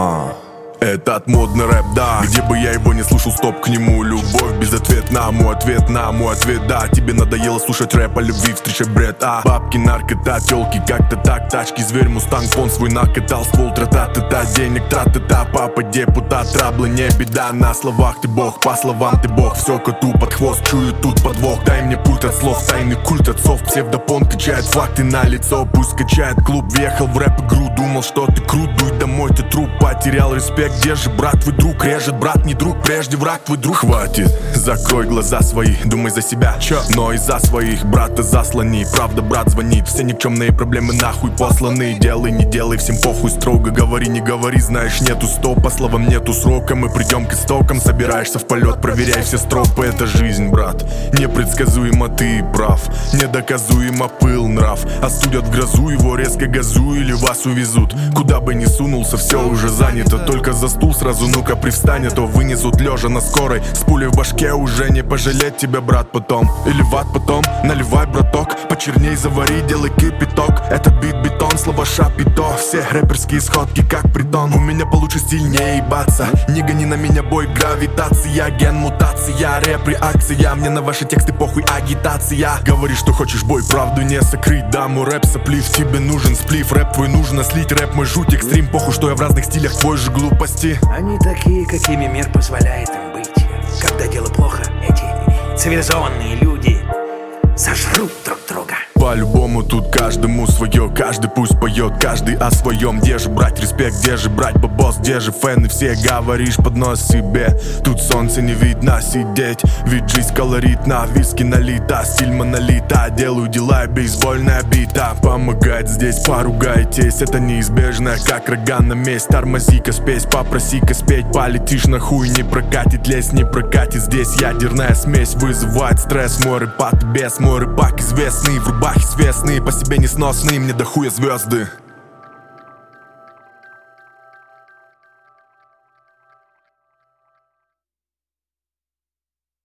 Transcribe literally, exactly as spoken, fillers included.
А, этот модный рэп, да. Где бы я его не слушал, стоп к нему. Любовь без ответа, мой ответ на мой ответ, да. Тебе надоело слушать рэп о любви, встречать бред, а бабки, наркота, тёлки, как-то так. Тачки, зверь, мустанг, фон свой накатал. Ствол, тра-та-та-та, денег, тра-та-та. Папа, депутат, траблы, не беда. На словах ты бог, по словам ты бог. Все коту под хвост, чую тут подвох. Дай мне пульт от слов, тайный культ отцов. Псевдопон качает факты на лицо. Пусть качает клуб, въехал в рэп-игру. Думал, что ты крут, дуй домой, ты труп. Потерял респект, где же брат твой друг? Режет брат, не друг, прежде враг твой друг. Хватит, закрой глаза свои, думай за себя, чё? Но и за своих брата заслони. Правда, брат звонит, все никчемные проблемы нахуй посланы. Делай, не делай, всем похуй, строго говори, не говори. Знаешь, нету стоп, по словам нету срока. Мы придем к истокам, собираешься в полет, проверяй все стропы. Это жизнь, брат, непредсказуемо, ты прав. Недоказуемо пыл нрав. Остудят в грозу, его резко газу или вас увезут. Куда бы ни сунулся, все уже занято. Только за стул сразу, ну-ка привстань, а то вынесут лежа на скорой. С пулей в башке уже не пожалеть тебя, брат, потом. Или в ад потом, наливай, браток. Почерней завари, делай кипяток. Этот бит бетон, слова шапито. Все рэперские сходки как притон. У меня получше стильнее ебаться. Не гони на меня бой, гравитация. Ген, мутация, рэп, реакция. Мне на ваши тексты похуй, агитация. Говори, что хочешь, бой, правду не сокрыть. Да, мой рэп соплив, тебе нужен сплив. Рэп твой нужно слить, рэп мой жуть, экстрим. Похуй, что я в разных стилях, твой же глупости. Они такие, какими мир позволяет им быть. Когда дело плохо, эти цивилизованные люди сожрут друг друга. По-любому тут каждому свое, каждый пусть поет, каждый о своем. Где же брать респект, где же брать бабос, где же фэны все, говоришь под нос себе. Тут солнце не видно сидеть, ведь жизнь колоритна, виски налита, стиль монолита. Делаю дела, бейсбольная бита. Помогать здесь, поругайтесь, это неизбежно, как рога на месть. Тормози-ка спесь, попроси-ка спеть, полетишь на хуй, не прокатит, лезь не прокатит. Здесь ядерная смесь вызывает стресс, мой рэпак без, мой рэпак известный, в рубахе свестный, по себе несносный, мне до хуя звезды.